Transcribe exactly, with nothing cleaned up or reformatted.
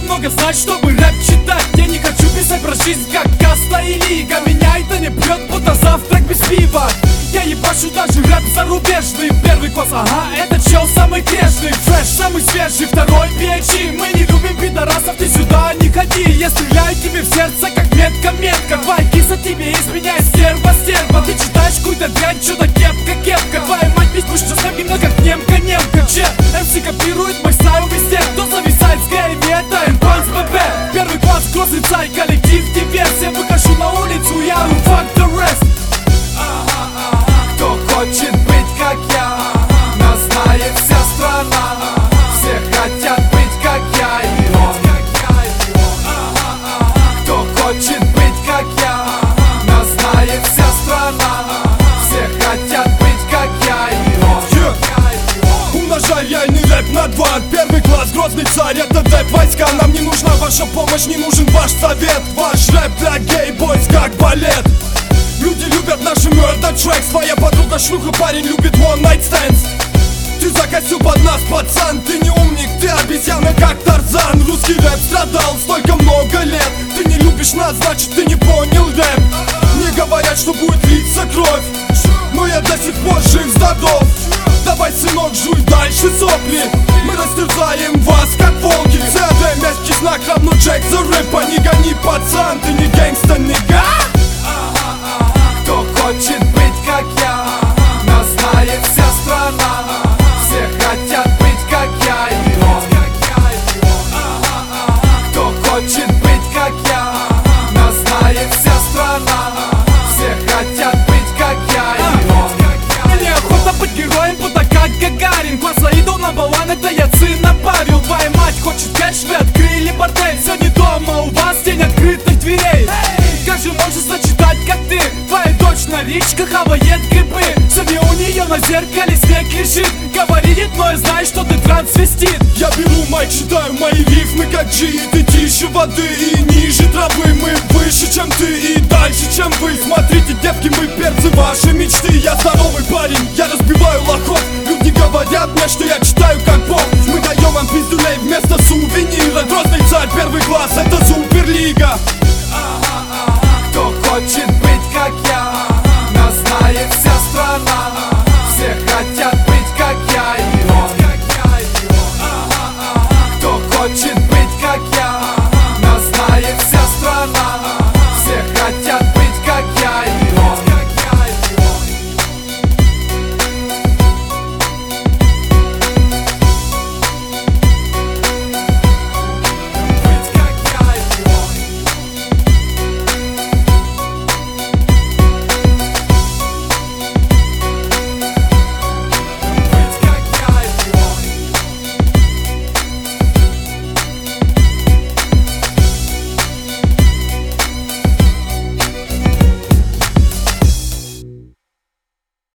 много знать, чтобы рэп читать. Я не хочу писать про жизнь, как каста и лига. Меня это не прет, будто завтрак без пива. Я ебашу даже рэп зарубежный. Первый класс, ага, этот чел самый грешный. Фреш самый свежий, второй пи эйч ди. Мы не любим пидорасов, ты сюда не ходи. Я стреляю тебе в сердце, как метка-метка. Твоя киса тебе изменяет, стерва-стерва. Ты читаешь какую-то дрянь, чё-то кепка-кепка. Твоя мать ведь пусть что именно как немка-немка. Че, эм си копирует мой стайл везде. Кто зависает с Гэри, это Enhanced би би. Первый класс, грозный царь, коллектив диверсия. Выхожу на улицу, я ру fuck the rest. Кто хочет быть как я, нас знает вся страна. Все хотят быть как я и он. Кто хочет быть как я, нас знает вся страна. Все хотят быть как я и он. Умножай реальный рэп на два. Первый класс, грозный царь, это дэп войска. Нам не нужна ваша помощь, не нужен ваш совет. Ваш рэп для гей-бойс как балет. Люди любят наши murder tracks. Твоя подруга шлюха, парень любит one night stands. Ты закосил под нас, пацан. Ты не умник, ты обезьяна, как Тарзан. Русский рэп страдал столько много лет. Ты не любишь нас, значит ты не понял рэп. Мне говорят, что будет литься кровь, но я до сих пор жив-здоров. Давай, сынок, жуй дальше сопли. Мы растерзаем вас, как волки. цэ дэ, мягкий знак равно Джек the Ripper. Не гони, пацан, ты не гэнгста, нига. Кто хочет быть как я, нас знает вся страна. Все хотят быть как я и он. Кто хочет быть как я, нас знает вся страна. Все хотят быть как я и он. Мне охота быть героем, будто как Гагарин. Класса идол number one, это я сына Павел. Твоя мать хочет кэш, вы открыли бордель. Сегодня дома у вас день открытых дверей. Как же можно сочетать, как ты? Твоя дочь на речках хавает грибы. Сегодня у нее на зеркале снег лежит. Говорит, но я знаю, что ты трансвестит. Я беру майк, читаю мои рифмы как G. Ты тише воды и ниже травы. Мы выше, чем ты и дальше, чем вы. Смотрите, девки, мы перцы, ваши мечты. Я здоровый парень, я разбиваю лохов. Люди говорят мне, что я читаю как бог. Мы даем вам пиздюлей вместо